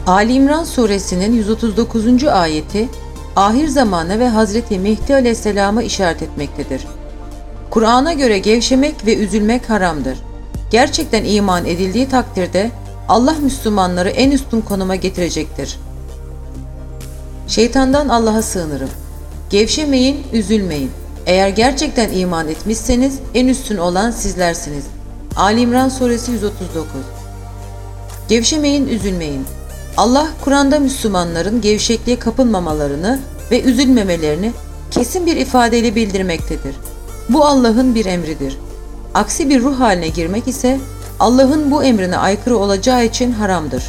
Ali İmran suresinin 139. ayeti ahir zamana ve Hazreti Mehdi aleyhisselama işaret etmektedir. Kur'an'a göre gevşemek ve üzülmek haramdır. Gerçekten iman edildiği takdirde Allah Müslümanları en üstün konuma getirecektir. Şeytandan Allah'a sığınırım. Gevşemeyin, üzülmeyin. Eğer gerçekten iman etmişseniz en üstün olan sizlersiniz. Ali İmran suresi 139. Gevşemeyin, üzülmeyin. Allah Kur'an'da Müslümanların gevşekliğe kapılmamalarını ve üzülmemelerini kesin bir ifadeyle bildirmektedir. Bu Allah'ın bir emridir. Aksi bir ruh haline girmek ise Allah'ın bu emrine aykırı olacağı için haramdır.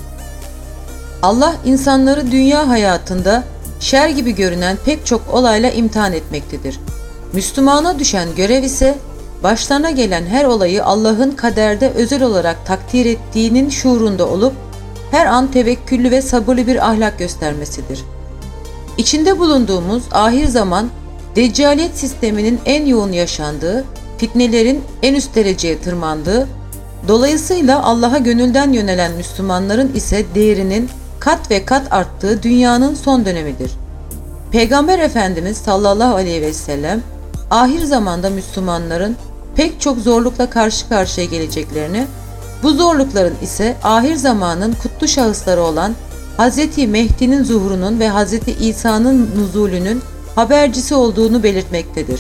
Allah insanları dünya hayatında şer gibi görünen pek çok olayla imtihan etmektedir. Müslümana düşen görev ise başlarına gelen her olayı Allah'ın kaderde özel olarak takdir ettiğinin şuurunda olup her an tevekküllü ve sabırlı bir ahlak göstermesidir. İçinde bulunduğumuz ahir zaman, deccaliyet sisteminin en yoğun yaşandığı, fitnelerin en üst dereceye tırmandığı, dolayısıyla Allah'a gönülden yönelen Müslümanların ise değerinin kat ve kat arttığı dünyanın son dönemidir. Peygamber Efendimiz sallallahu aleyhi ve sellem, ahir zamanda Müslümanların pek çok zorlukla karşı karşıya geleceklerini, bu zorlukların ise ahir zamanın kutlu şahısları olan Hz. Mehdi'nin zuhurunun ve Hz. İsa'nın nuzulünün habercisi olduğunu belirtmektedir.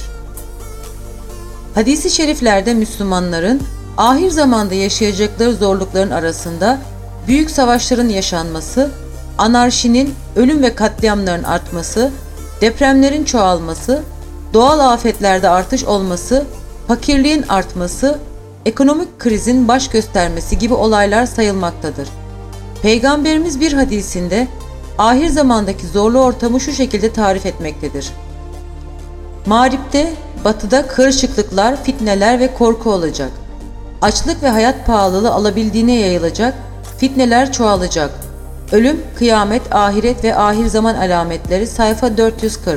Hadis-i şeriflerde Müslümanların ahir zamanda yaşayacakları zorlukların arasında büyük savaşların yaşanması, anarşinin, ölüm ve katliamların artması, depremlerin çoğalması, doğal afetlerde artış olması, fakirliğin artması, ekonomik krizin baş göstermesi gibi olaylar sayılmaktadır. Peygamberimiz bir hadisinde ahir zamandaki zorlu ortamı şu şekilde tarif etmektedir. Mağripte, batıda karışıklıklar, fitneler ve korku olacak. Açlık ve hayat pahalılığı alabildiğine yayılacak, fitneler çoğalacak. Ölüm, kıyamet, ahiret ve ahir zaman alametleri sayfa 440.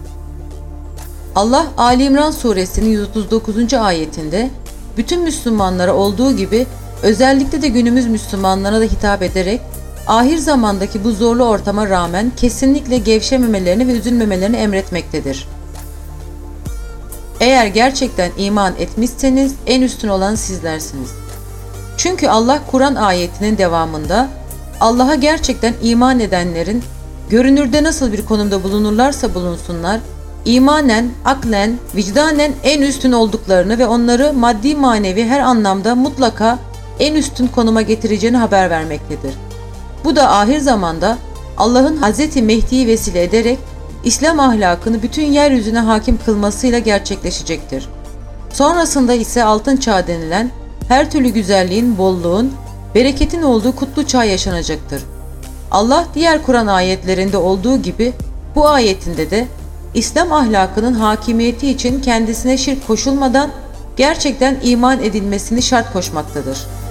Allah Ali İmran suresinin 139. ayetinde bütün Müslümanlara olduğu gibi özellikle de günümüz Müslümanlarına da hitap ederek ahir zamandaki bu zorlu ortama rağmen kesinlikle gevşememelerini ve üzülmemelerini emretmektedir. Eğer gerçekten iman etmişseniz en üstün olan sizlersiniz. Çünkü Allah Kur'an ayetinin devamında Allah'a gerçekten iman edenlerin görünürde nasıl bir konumda bulunurlarsa bulunsunlar, imanen, aklen, vicdanen en üstün olduklarını ve onları maddi manevi her anlamda mutlaka en üstün konuma getireceğini haber vermektedir. Bu da ahir zamanda Allah'ın Hz. Mehdi'yi vesile ederek İslam ahlakını bütün yeryüzüne hakim kılmasıyla gerçekleşecektir. Sonrasında ise altın çağ denilen her türlü güzelliğin, bolluğun, bereketin olduğu kutlu çağ yaşanacaktır. Allah diğer Kur'an ayetlerinde olduğu gibi bu ayetinde de İslam ahlakının hakimiyeti için kendisine şirk koşulmadan gerçekten iman edilmesini şart koşmaktadır.